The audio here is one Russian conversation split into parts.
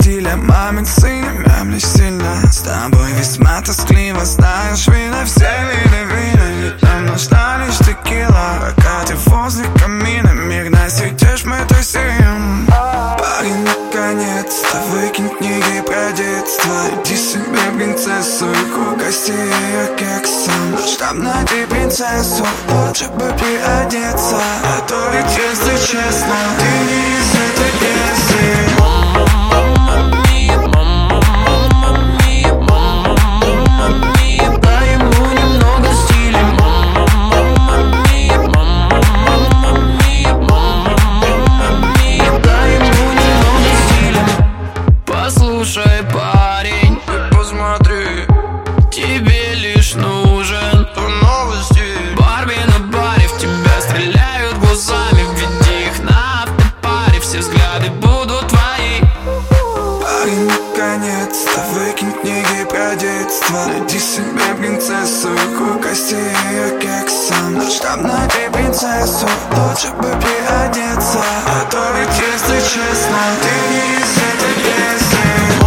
стиля. Мамин сын, мямлишь сильно. С тобой весьма тоскливо. Знаешь, вина все виды вина. Нам нужна лишь текила. Пока ты возле камина, миг насидишь, мы тусим. Парень, наконец-то выкинь книги про детство. Иди себе принцессу и угости ее кексом. Чтоб найти принцессу, лучше бы приодеться. А то ведь, если честно, ты не из этой песни. Послушай, парень, ты посмотри, тебе лишь нужен новости. Барби на баре, в тебя стреляют глазами. Введи их на автопаре, все взгляды будут твои. Парень, наконец-то выкинь книги про детство. Найди себе принцессу и угости ее кексом. Чтоб найти принцессу, лучше бы приодеться. А то ведь, если честно, ты не из этой песни.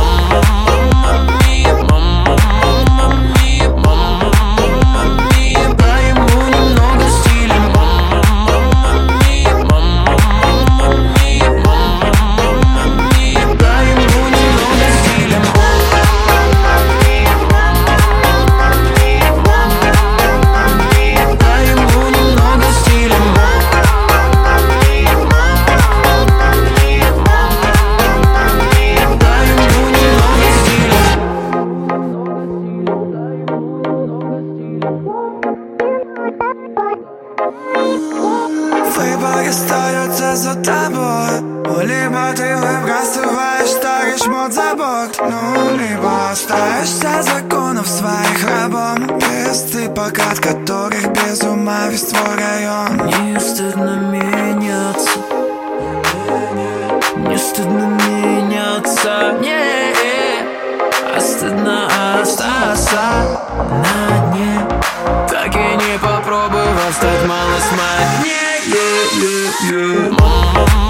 Выбор остается за тобой. Либо ты выбрасываешь старый шмот за борт, либо остаешься законов своих рабом. Песты, пока от которых без ума весь твой район. Не стыдно меняться, не стыдно меняться, не, а стыдно остаться на дне. Так и не попробовав стать малость мать.